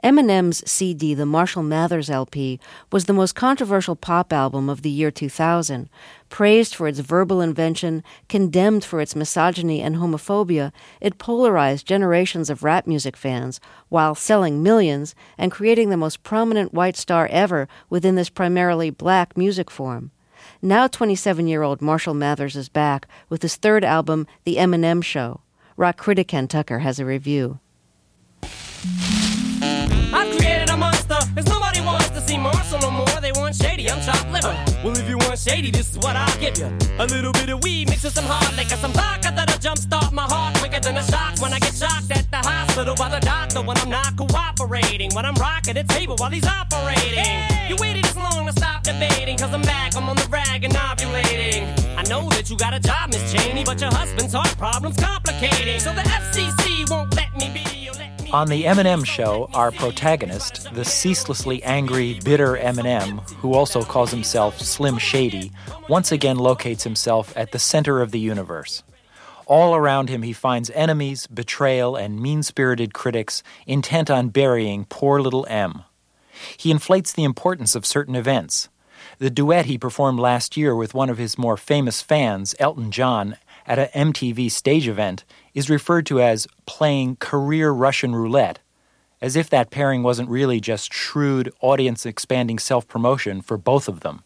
Eminem's CD, the Marshall Mathers LP, was the most controversial pop album of the year 2000. Praised for its verbal invention, condemned for its misogyny and homophobia, it polarized generations of rap music fans while selling millions and creating the most prominent white star ever within this primarily black music form. Now 27-year-old Marshall Mathers is back with his third album, The Eminem Show. Rock critic Ken Tucker has a review. I've created a monster, cause nobody wants to see Marshall no more. They want shady, I'm chopped liver. Well, if you want shady, this is what I'll give you. A little bit of weed mixed with some hard liquor, some vodka that'll jumpstart my heart quicker than a shock when I get shocked at the hospital by the doctor when I'm not cooperating, when I'm rocking the table while he's operating. Hey! You waited this long to stop debating, cause I'm back, I'm on the rag and ovulating. I know that you got a job, Miss Cheney, but your husband's heart problem's complicating. So the FCC won't let me be. On The Eminem Show, our protagonist, the ceaselessly angry, bitter Eminem, who also calls himself Slim Shady, once again locates himself at the center of the universe. All around him he finds enemies, betrayal, and mean-spirited critics intent on burying poor little M. He inflates the importance of certain events. The duet he performed last year with one of his more famous fans, Elton John, at an MTV stage event, is referred to as playing career Russian roulette, as if that pairing wasn't really just shrewd, audience-expanding self-promotion for both of them.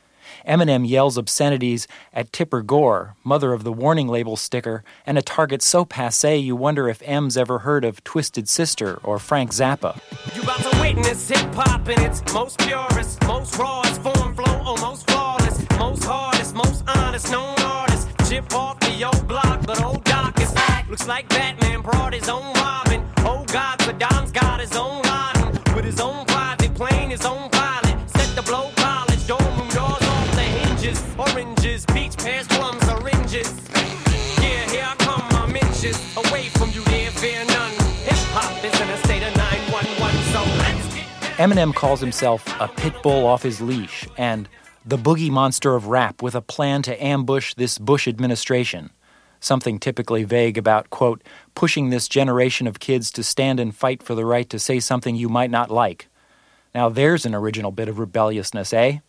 Eminem yells obscenities at Tipper Gore, mother of the warning label sticker, and a target so passé you wonder if M's ever heard of Twisted Sister or Frank Zappa. You about to witness hip-hop in its most purest, most rawest form, flow, almost flawless, most hardest, most honest, known artist. Chip off the old block, but old Doc is back. Looks like Batman brought his own Robin. Oh God, Saddam's got his own Laden. With his own private plane, his own pilot. Set the blow polish, dorm room doors off the hinges. Oranges, peach, pears, plums, oranges. Yeah, here I come, I'm inches away from you, there, fear none. Hip-hop is in a state of 911, so let's get down. Eminem calls himself a pit bull off his leash and the boogie monster of rap with a plan to ambush this Bush administration, something typically vague about, quote, pushing this generation of kids to stand and fight for the right to say something you might not like. Now there's an original bit of rebelliousness, eh?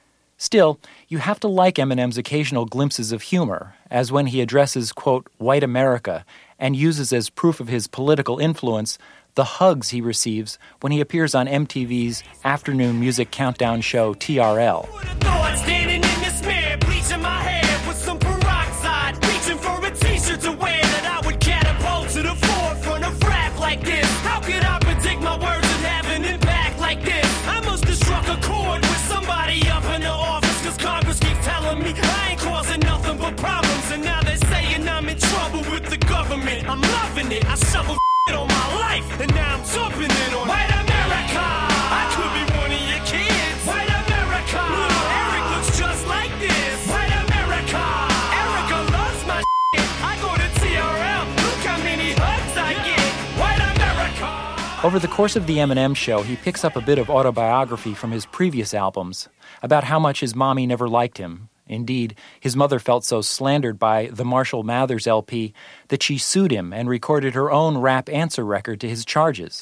Still, you have to like Eminem's occasional glimpses of humor, as when he addresses, quote, white America, and uses as proof of his political influence the hugs he receives when he appears on MTV's afternoon music countdown show TRL. Standing in this mirror, bleaching my hair with some peroxide, reaching for a t-shirt to wear that I would catapult to the forefront of rap like this. How could I predict my words and have an impact like this? I must have struck a chord with somebody up in the office, cause Congress keeps telling me I ain't causing nothing but problems, and now they're saying I'm in trouble with the government. I'm loving it, I shovel on my life, and now I'm jumping in on white America. I could be one of your kids. White America. Eric looks just like this. White America. Erica loves my shit. I go to TRL. Look how many hugs I get. White America. Over the course of the Eminem Show, he picks up a bit of autobiography from his previous albums about how much his mommy never liked him. Indeed, his mother felt so slandered by the Marshall Mathers LP that she sued him and recorded her own rap answer record to his charges.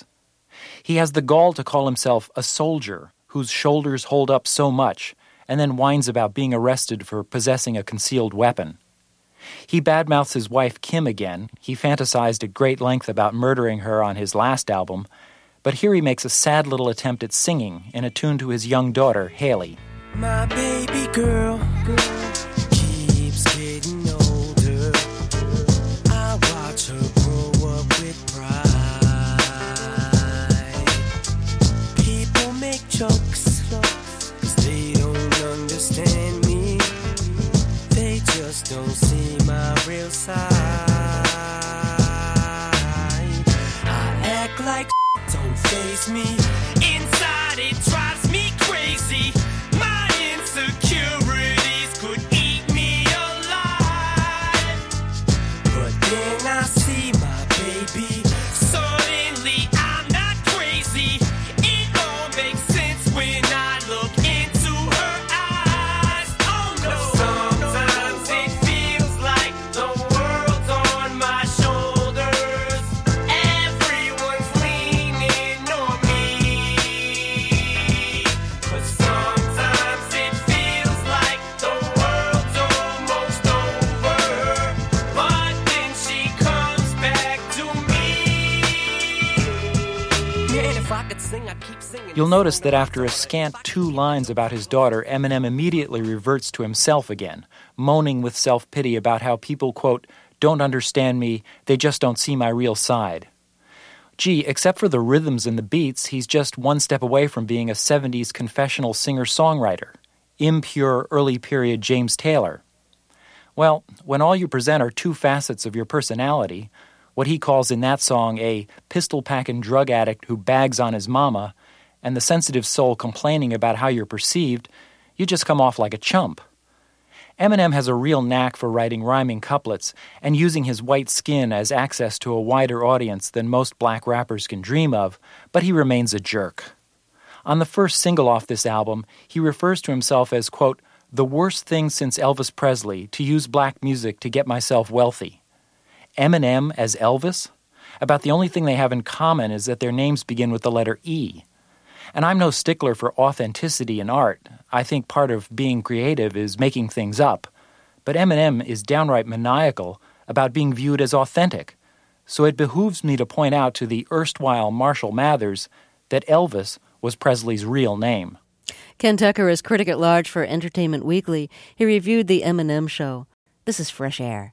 He has the gall to call himself a soldier whose shoulders hold up so much, and then whines about being arrested for possessing a concealed weapon. He badmouths his wife Kim again. He fantasized at great length about murdering her on his last album, but here he makes a sad little attempt at singing in a tune to his young daughter, Haley. My baby girl keeps getting older. I watch her grow up with pride. People make jokes 'cause they don't understand me. They just don't see my real side. I act like don't faze me. Inside it drives me crazy. Insecurities could eat me alive. But then I see my baby. Suddenly I'm not crazy. It all makes sense when I look into her eyes. Oh no. Sometimes it feels like the world's on my shoulders. Everyone's leaning on me. If I could sing, I'd keep singing. You'll notice that after a scant 2 lines about his daughter, Eminem immediately reverts to himself again, moaning with self-pity about how people, quote, don't understand me, they just don't see my real side. Gee, except for the rhythms and the beats, he's just one step away from being a 70s confessional singer-songwriter. Impure early-period James Taylor. Well, when all you present are 2 facets of your personality, what he calls in that song a pistol-packing drug addict who bags on his mama, and the sensitive soul complaining about how you're perceived, you just come off like a chump. Eminem has a real knack for writing rhyming couplets and using his white skin as access to a wider audience than most black rappers can dream of, but he remains a jerk. On the first single off this album, he refers to himself as, quote, the worst thing since Elvis Presley to use black music to get myself wealthy. Eminem as Elvis? About the only thing they have in common is that their names begin with the letter E. And I'm no stickler for authenticity in art. I think part of being creative is making things up. But Eminem is downright maniacal about being viewed as authentic. So it behooves me to point out to the erstwhile Marshall Mathers that Elvis was Presley's real name. Ken Tucker is critic at large for Entertainment Weekly. He reviewed the Eminem Show. This is Fresh Air.